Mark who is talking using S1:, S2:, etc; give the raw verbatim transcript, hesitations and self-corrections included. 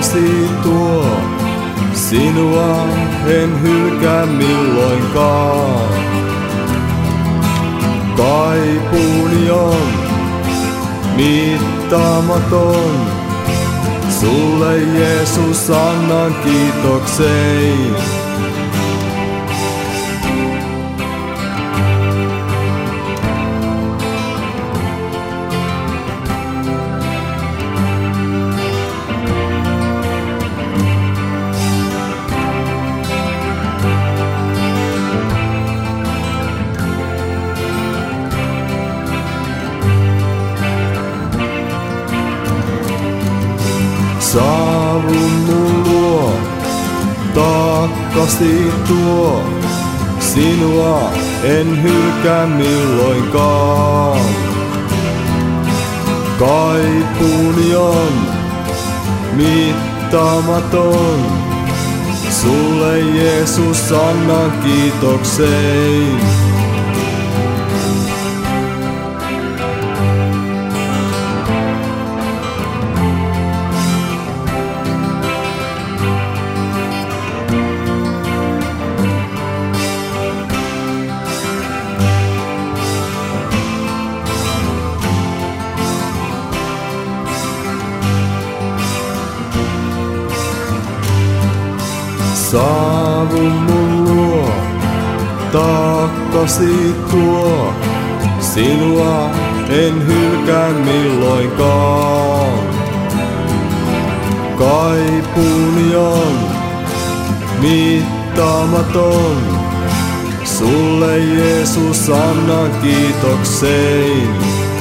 S1: taakkasi tuo, sinua en hylkää milloinkaan. Kaipuuni on mittaamaton, sulle Jeesus annan kiitoksen. Saavu mun luo, taakkasi tuo, sinua en hylkää milloinkaan. Kaipuuni on mittaamaton, sulle Jeesus annan kiitoksen. Saavu mun luo, taakkasi tuo, sinua en hylkää milloinkaan. Kaipuuni on mittaamaton, sulle Jeesus annan kiitoksen.